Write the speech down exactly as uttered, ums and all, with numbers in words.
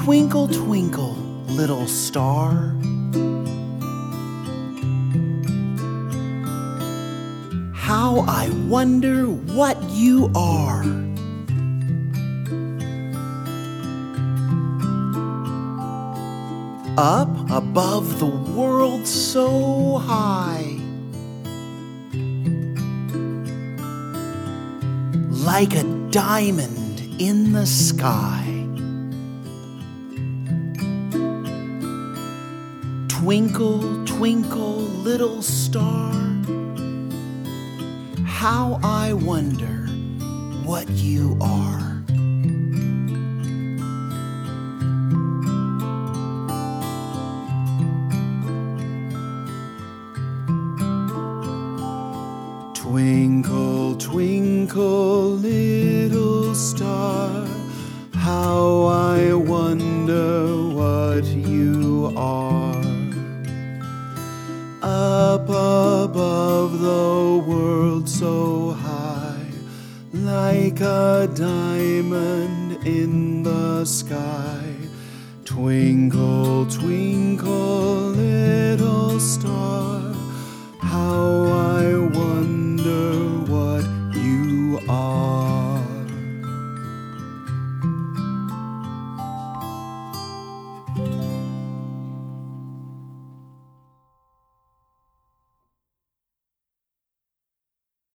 Twinkle, twinkle, little star. How I wonder what you are. Up above the world so high, like a diamond in the sky. Twinkle, twinkle, little star, how I wonder what you are. Twinkle, twinkle, little star, how I wonder what you are. Up above the world so high, like a diamond in the sky. Twinkle, twinkle, little star,